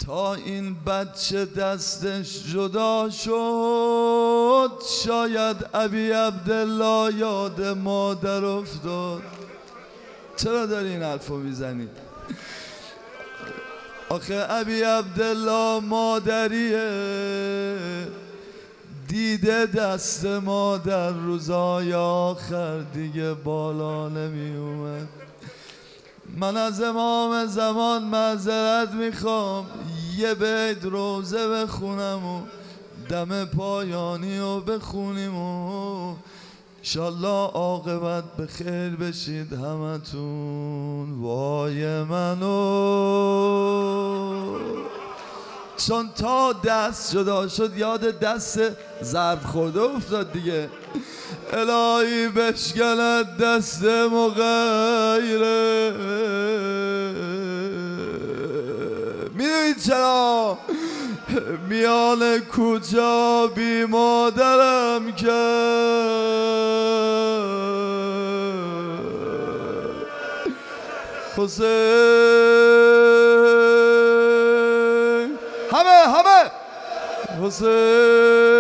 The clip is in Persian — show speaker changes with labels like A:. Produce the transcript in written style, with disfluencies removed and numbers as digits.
A: تا این بچه دستش جدا شد شاید ابی عبدالله یاد مادر افتاد. چرا داری این حرفو میزنی؟ آخه ابی عبدالله مادریه، دیده دست مادر روزای آخر دیگه بالا نمی اومد. من از امام زمان معذرت میخوام، یه بیت روزه بخونم و دم پایانی رو بخونیم و انشالله عاقبت به خیر بشید همتون. وای منو، چون تا دست جدا شد یاد دست ضرب خورده افتاد دیگه. الهی بشکند دست مغیره. میدونید چرا؟ میان کجا بی مادرم کرد حسین، همه حسین